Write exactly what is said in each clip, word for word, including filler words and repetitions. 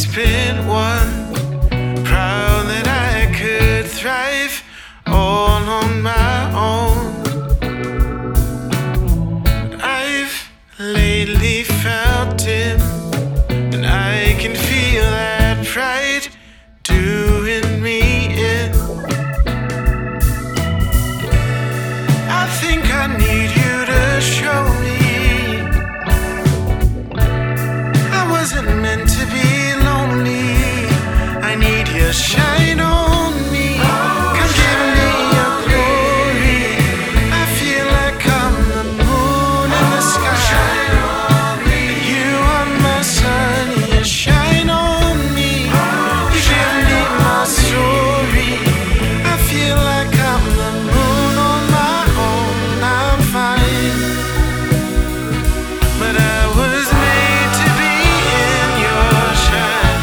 always been one, proud that I could thrive all on my own. But I've lately felt dim, and I can feel that pride doing me in. I think I need you to show me I wasn't meant to be lonely. I need your shine on me. Come give me your glory. I feel like I'm the moon in the sky. You are my sun, you shine on me. You give me my story. I feel like I'm the moon on my own. I'm fine, but I was made to be in your shine.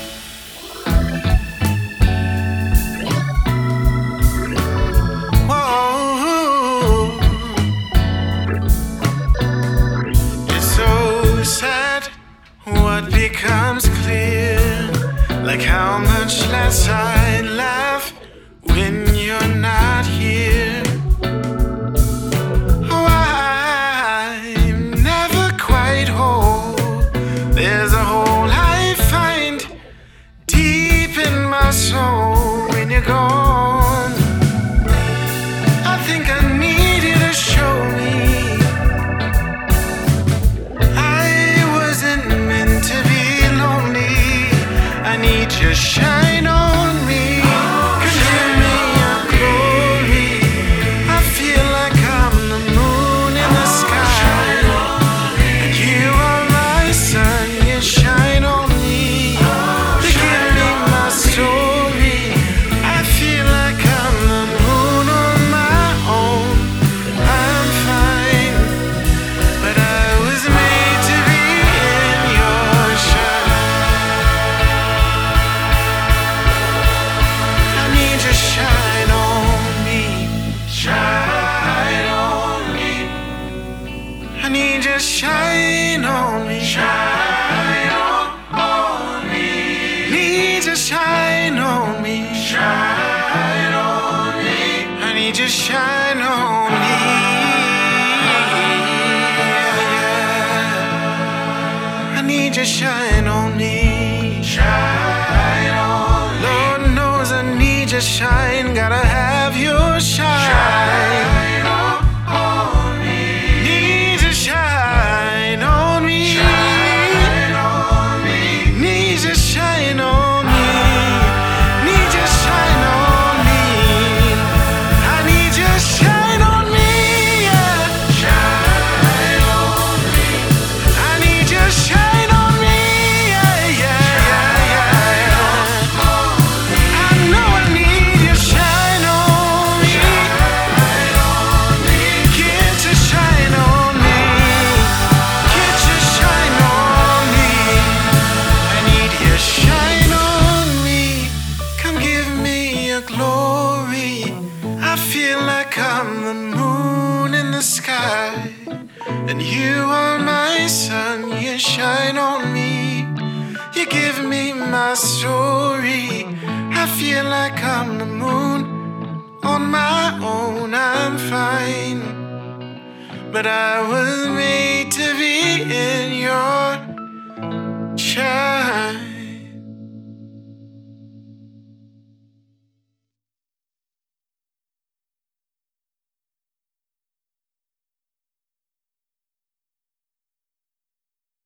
Whoa, it's so sad what becomes clear, like how much less I laugh when you're not here. Oh, I'm never quite whole. There's a hole I find deep in my soul when you're gone. I think I need you to show me I wasn't meant to be lonely. I need your shine on me. Come give me your glory. I feel like I'm the moon in the sky. And you are my sun, you shine on me. You give me my story. I feel like I'm the moon on my own. I'm fine, but I was made to be in your shine. I need your shine on me. Shine on me. I need your shine on me. Shine on me. Need your shine on me. Shine on me. I need your shine on me. I need your shine on me. Shine on me. Lord knows I need your shine. Gotta have your shine. Shine on me. Need your shine on me. Shine on me. Need your shine on me. Need your shine on me. I need your shine on me. Yeah. Shine on me. I need your shine on me. Yeah, yeah, yeah, yeah. I know I need your shine on me. Get your shine on me. Get your shine on me. I need your shine on me. Come give me your glory. I feel like I'm the moon in the sky. And you are my sun, you shine on me. You give me my story. I feel like I'm the moon on my own. I'm fine, but I was